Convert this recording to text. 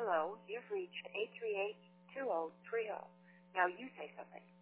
Hello, you've reached 838-2030. Now you say something.